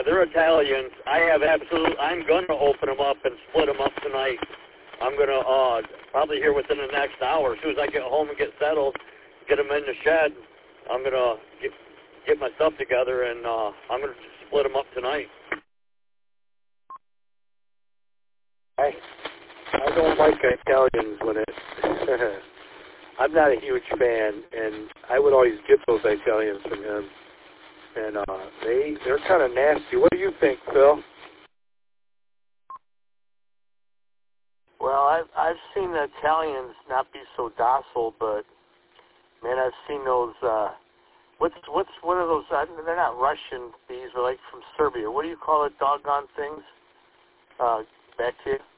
they're Italians. I'm going to open them up and split them up tonight. I'm going to probably here within the next hour. As soon as I get home and get settled, get them in the shed, I'm going to get my stuff together, and I'm going to split them up tonight. I don't like Italians when it... I'm not a huge fan, and I would always get those Italians from him. And they're kind of nasty. What do you think, Phil? Well, I've seen the Italians not be so docile, but man, I've seen those. What's one of those? They're not Russian bees, they're like from Serbia. What do you call it? Doggone things. Back to you.